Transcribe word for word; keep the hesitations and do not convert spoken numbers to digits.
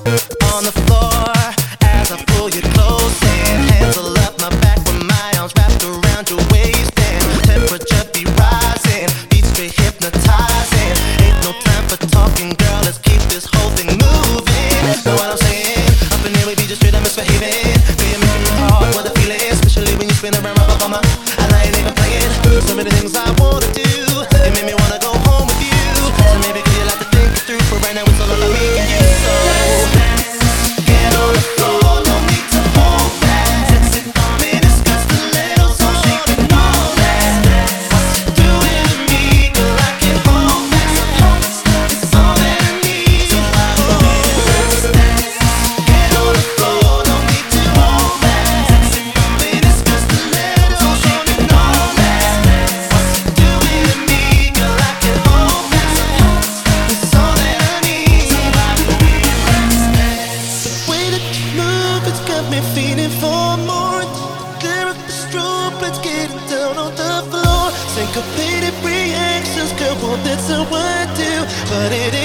On the floor, as I pull you close in, hands all up my back with my arms wrapped around your waist, and temperature be rising, beats straight hypnotizing. Ain't no time for talking, girl, let's keep this whole thing moving. Know what I'm saying? Up in here we be just straight up misbehaving. Girl, you're making me hard with the feeling, especially when you spin around right on my. I ain't even playing. So many things I wanna do, it made me wanna go home with you. So maybe could you like to think it through, but right now it's all about me and you. So get on the floor, no need to hold back. Sexy for me, discuss the little so she can know that what you doing to me, girl, I can't hold back. It's all that I need. So I will get on the floor, no need to hold back. Sexy for me, discuss the little so she can know that what you doing to me, girl, I can't hold back. It's all that I need. So I will the way that you move, it's got me feeling for more. Clear up the strobe, let's get it down on the floor. Syncopated reactions, girl, well, that's how I do. But it